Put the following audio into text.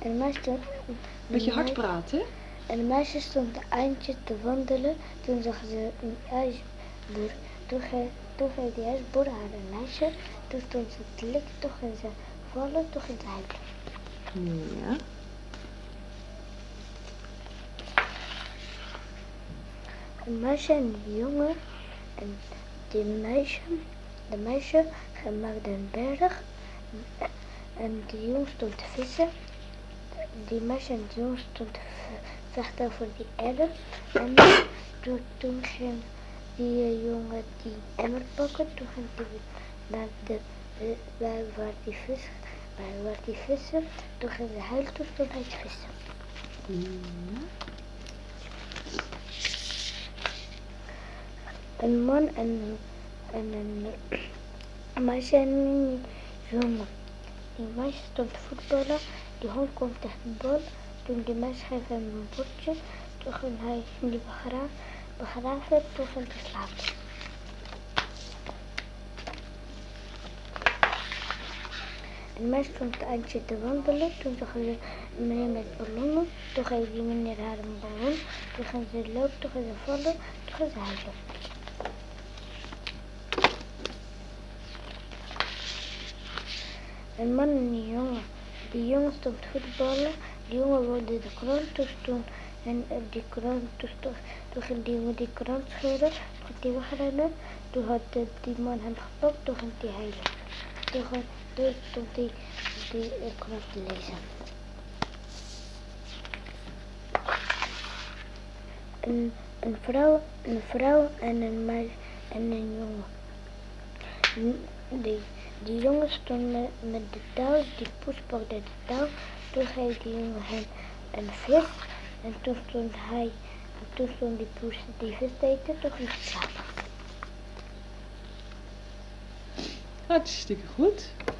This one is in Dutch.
En meisje stond... Met je hart praten, hè? En de meisje stond een eindje te wandelen. Toen zag ze een ijsboer. Toen geef die ijsboer haar een ijsje. Toen stond ze te likken, toen ging ze vallen, toen ging ze huilen. Ja. Een meisje en een jongen. En de meisje maakte een berg. En de jongen stond te vissen. Die meisje en de jongen stond te vechten over die emmer. En toen ging die jongen die emmer pakken. Toen ging hij naar waar die vissen. Toen ging hij huilen, toen stond hij te vissen. Ja. Een man en een meisje en een jongen. Die meisje stond te voetballen, die hond komt tegen de bal. Toen die meisje geeft hem een bordje, toen ging hij die begraven, toen ging hij slapen. Een meisje stond een eindje te wandelen, toen zag ze een meneer met ballonnen. Toen geef die meneer haar een ballon, toen ging ze lopen, toen ging ze vallen, toen ging ze huilen. Een man en een jongen. Die jongen stond te voetballen. Die jongen wilde de krant, toen ging die jongen die krant scheuren. Toen ging hij wegrennen. Toen had die man hem gepakt, toen ging hij huilen. Toen stond hij die krant te lezen. Een vrouw en een meisje en een jongen. Die jongen stond met de touw, die poes pakte de touw. Toen geef die jongen hem een vis. En toen stond die poes die vis te eten, toen ging hij slapen. Hartstikke goed.